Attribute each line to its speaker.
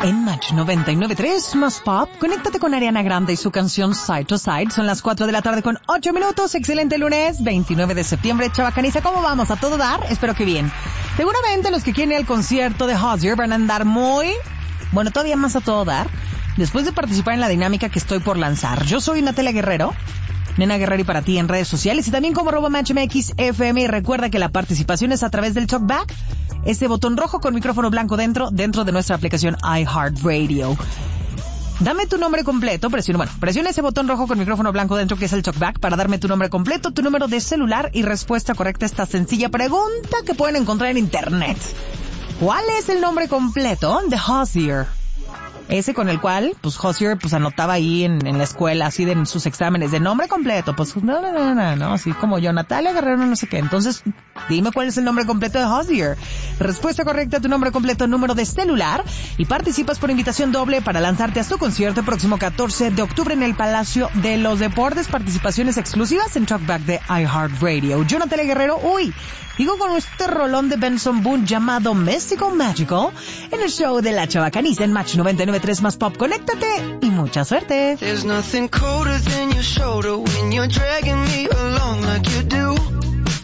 Speaker 1: en Match 99.3 más Pop. Conéctate con Ariana Grande y su canción Side to Side. Son las 4 de la tarde con 8 minutos. Excelente lunes, 29 de septiembre. Chavacaniza, ¿cómo vamos? ¿A todo dar? Espero que bien. Seguramente los que quieren ir al concierto de Hozier van a andar todavía más a todo dar, después de participar en la dinámica que estoy por lanzar. Yo soy Natalia Guerrero, Nena Guerrero, y para ti en redes sociales y también como @MatchMXFM. Y recuerda que la participación es a través del TalkBack, ese botón rojo con micrófono blanco dentro de nuestra aplicación iHeartRadio. Dame tu nombre completo, presiona ese botón rojo con micrófono blanco dentro que es el TalkBack para darme tu nombre completo, tu número de celular y respuesta correcta a esta sencilla pregunta que pueden encontrar en internet. ¿Cuál es el nombre completo de Hozier? Ese con el cual, Hozier, anotaba ahí en la escuela, así en sus exámenes, de nombre completo, no, así como yo, Natalia Guerrero, no sé qué. Entonces, dime cuál es el nombre completo de Hozier. Respuesta correcta, tu nombre completo, número de celular, y participas por invitación doble para lanzarte a su concierto el próximo 14 de octubre en el Palacio de los Deportes. Participaciones exclusivas en TalkBack de iHeartRadio. Yo, Natalia Guerrero, digo con este rolón de Benson Boone llamado Mystical Magical en el show de La Chavacaniza en Match 99.3 más Pop. Conéctate y mucha suerte.
Speaker 2: There's nothing colder than your shoulder when you're dragging me along like you do.